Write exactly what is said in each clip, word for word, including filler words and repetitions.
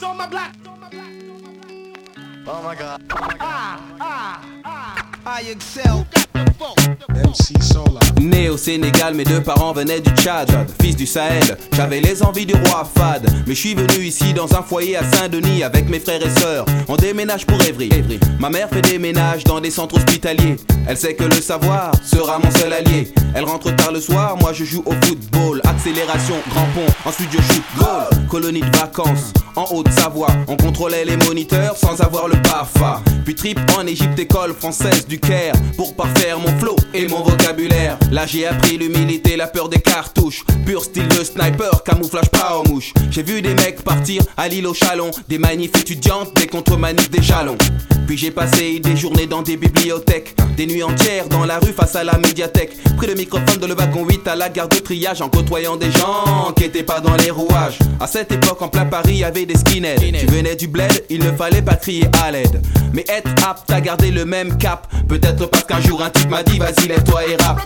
days on my block. Oh my god. Ah, ah, ah. I excel. M C Solar. Né au Sénégal, mes deux parents venaient du Tchad. Fils du Sahel, j'avais les envies du roi Fad. Mais je suis venu ici dans un foyer à Saint-Denis avec mes frères et sœurs. On déménage pour Évry. Ma mère fait des ménages dans des centres hospitaliers. Elle sait que le savoir sera mon seul allié. Elle rentre tard le soir, moi je joue au football. Accélération, grand pont, ensuite je shoot goal. Colonie de vacances, en Haute-Savoie. On contrôlait les moniteurs sans avoir le B A F A. Puis trip en Égypte, école française du Caire, pour parfaire mon flow et mon vocabulaire. Là j'ai appris l'humilité, la peur des cartouches. Pur style de sniper, camouflage pas aux mouches. J'ai vu des mecs partir à l'île au Chalon. Des manifs étudiantes, des contre-manifs, des jalons. Puis j'ai passé des journées dans des bibliothèques, des nuits entières dans la rue face à la médiathèque. Pris le microphone de le wagon huit à la gare de triage, en côtoyant des gens qui étaient pas dans les rouages. À cette époque en plein Paris y'avait des skinheads. Tu venais du bled, il ne fallait pas crier à l'aide, mais être apte à garder le même cap. Peut-être parce qu'un jour un type m'a dit vas-y lève-toi et rap.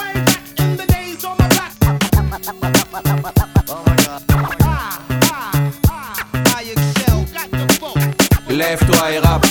Lève-toi et rap.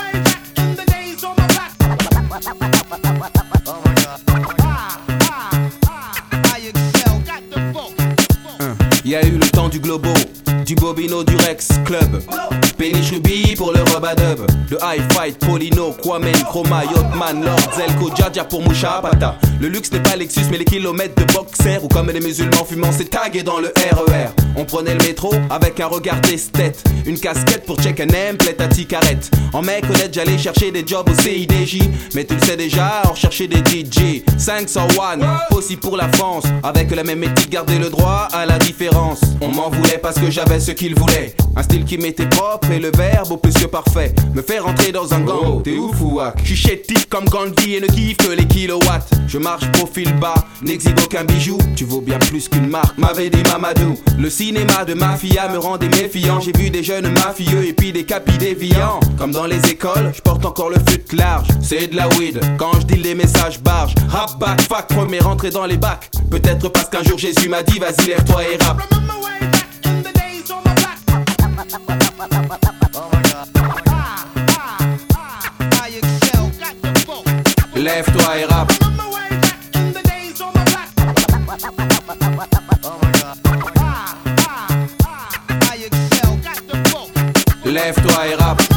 Il y a eu le temps du Globo, du Bobino, du Rex Club. Péniche Ruby pour le Robadub. Le High Fight, Polino, Kwame, Chroma, Yotman, Lord, Zelko, Djadja pour Moucha Pata. Le luxe n'est pas Lexus mais les kilomètres de boxer. Ou comme les musulmans fumant c'est tagué dans le R E R. On prenait le métro avec un regard d'esthète, une casquette pour check un emplette à ticarette. En mec honnête j'allais chercher des jobs au C I D J. Mais tu le sais déjà, on recherchait des D J. cinq cent un, aussi pour la France. Avec la même éthique, garder le droit à la différence. On m'en voulait parce que j'avais ce qu'ils voulaient. Un style qui m'était propre et le verbe au plus que parfait. Me faire rentrer dans un gang, oh, t'es ouf ou wack. J'suis chétif comme Gandhi et ne kiffe que les kilowatts. Je marche profil bas, n'exhibe aucun bijou. Tu vaux bien plus qu'une marque, m'avait dit Mamadou. Le cinéma de mafia me rendait méfiant. J'ai vu des jeunes mafieux et puis des capis déviants. Comme dans les écoles, je porte encore le fut large. C'est de la weed, quand je deal des messages barges. Rap back, fac, premier rentré dans les bacs. Peut-être parce qu'un jour Jésus m'a dit vas-y lève-toi et rap. Lève-toi et rap. Lève-toi et rap.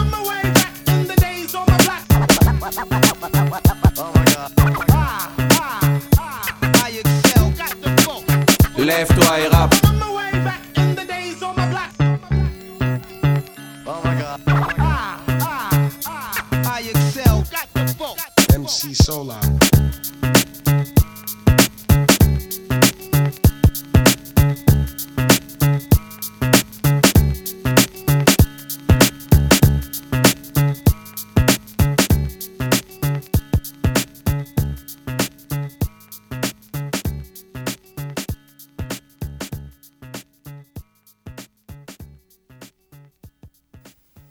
Lève-toi et rap. M C Solar.